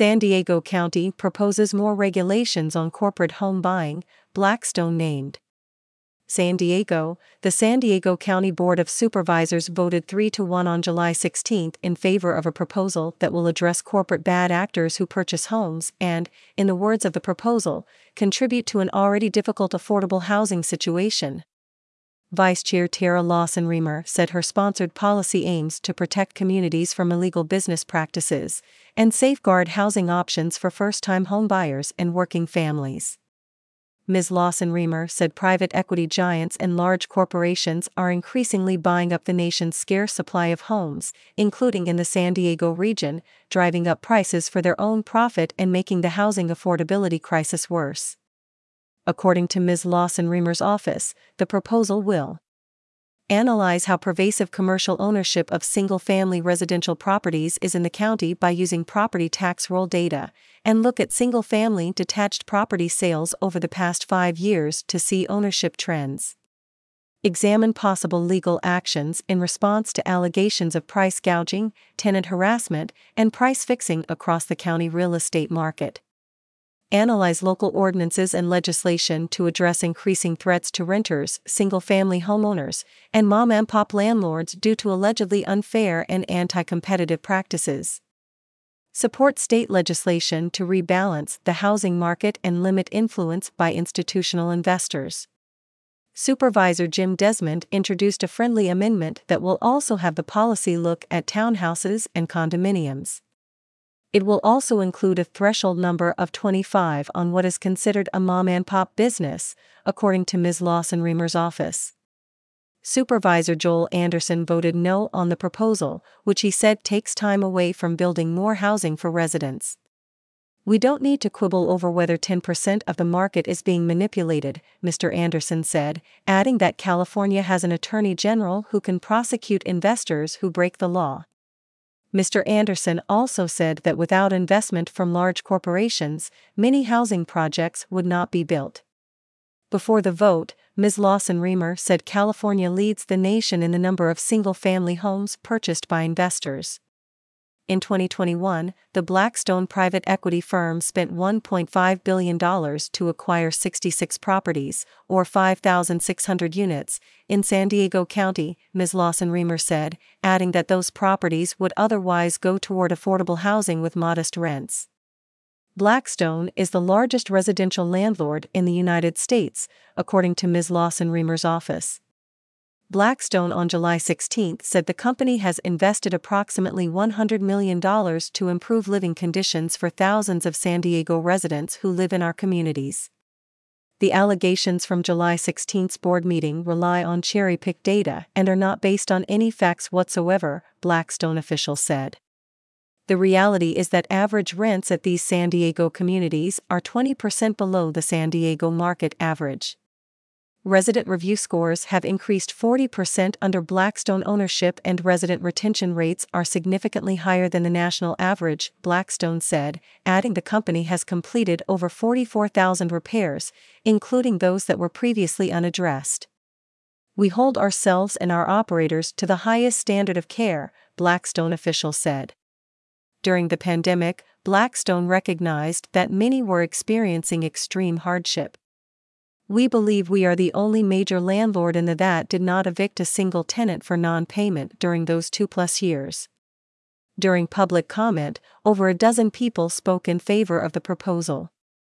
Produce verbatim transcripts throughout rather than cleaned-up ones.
San Diego County proposes more regulations on corporate home buying, Blackstone named. San Diego, the San Diego County Board of Supervisors voted three to one on July sixteenth in favor of a proposal that will address corporate bad actors who purchase homes and, in the words of the proposal, contribute to an already difficult affordable housing situation. Vice Chair Tara Lawson-Remer said her sponsored policy aims to protect communities from illegal business practices and safeguard housing options for first-time homebuyers and working families. Miz Lawson-Remer said private equity giants and large corporations are increasingly buying up the nation's scarce supply of homes, including in the San Diego region, driving up prices for their own profit and making the housing affordability crisis worse. According to Miz Lawson-Remer's office, the proposal will analyze how pervasive commercial ownership of single-family residential properties is in the county by using property tax roll data, and look at single-family detached property sales over the past five years to see ownership trends. Examine possible legal actions in response to allegations of price gouging, tenant harassment, and price fixing across the county real estate market. Analyze local ordinances and legislation to address increasing threats to renters, single-family homeowners, and mom-and-pop landlords due to allegedly unfair and anti-competitive practices. Support state legislation to rebalance the housing market and limit influence by institutional investors. Supervisor Jim Desmond introduced a friendly amendment that will also have the policy look at townhouses and condominiums. It will also include a threshold number of twenty-five on what is considered a mom-and-pop business, according to Miz Lawson-Remer's office. Supervisor Joel Anderson voted no on the proposal, which he said takes time away from building more housing for residents. "We don't need to quibble over whether ten percent of the market is being manipulated," Mister Anderson said, adding that California has an attorney general who can prosecute investors who break the law. Mister Anderson also said that without investment from large corporations, many housing projects would not be built. Before the vote, Miz Lawson-Remer said California leads the nation in the number of single-family homes purchased by investors. In twenty twenty-one, the Blackstone private equity firm spent one point five billion dollars to acquire sixty-six properties, or five thousand six hundred units, in San Diego County, Miz Lawson-Remer said, adding that those properties would otherwise go toward affordable housing with modest rents. Blackstone is the largest residential landlord in the United States, according to Miz Lawson-Remer's office. Blackstone on July sixteenth said the company has invested approximately one hundred million dollars to improve living conditions for thousands of San Diego residents who live in our communities. The allegations from July sixteenth's board meeting rely on cherry-picked data and are not based on any facts whatsoever, Blackstone officials said. The reality is that average rents at these San Diego communities are twenty percent below the San Diego market average. Resident review scores have increased forty percent under Blackstone ownership and resident retention rates are significantly higher than the national average, Blackstone said, adding the company has completed over forty-four thousand repairs, including those that were previously unaddressed. "We hold ourselves and our operators to the highest standard of care," Blackstone officials said. During the pandemic, Blackstone recognized that many were experiencing extreme hardship. "We believe we are the only major landlord in the that did not evict a single tenant for non-payment during those two-plus years." During public comment, over a dozen people spoke in favor of the proposal.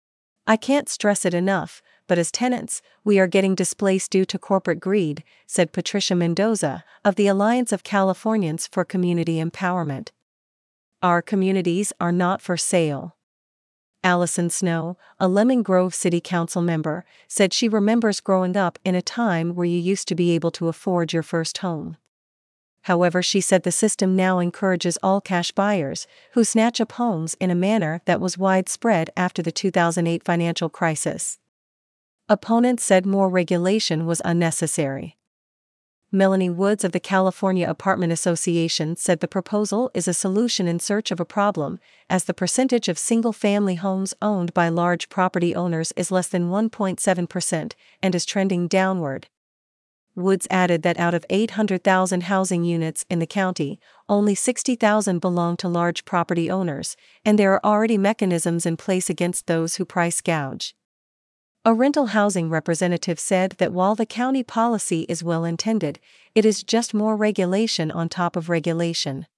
"I can't stress it enough, but as tenants, we are getting displaced due to corporate greed," said Patricia Mendoza, of the Alliance of Californians for Community Empowerment. "Our communities are not for sale." Allison Snow, a Lemon Grove City Council member, said she remembers growing up in a time where you used to be able to afford your first home. However, she said the system now encourages all-cash buyers, who snatch up homes in a manner that was widespread after the two thousand eight financial crisis. Opponents said more regulation was unnecessary. Melanie Woods of the California Apartment Association said the proposal is a solution in search of a problem, as the percentage of single-family homes owned by large property owners is less than one point seven percent and is trending downward. Woods added that out of eight hundred thousand housing units in the county, only sixty thousand belong to large property owners, and there are already mechanisms in place against those who price gouge. A rental housing representative said that while the county policy is well intended, it is just more regulation on top of regulation.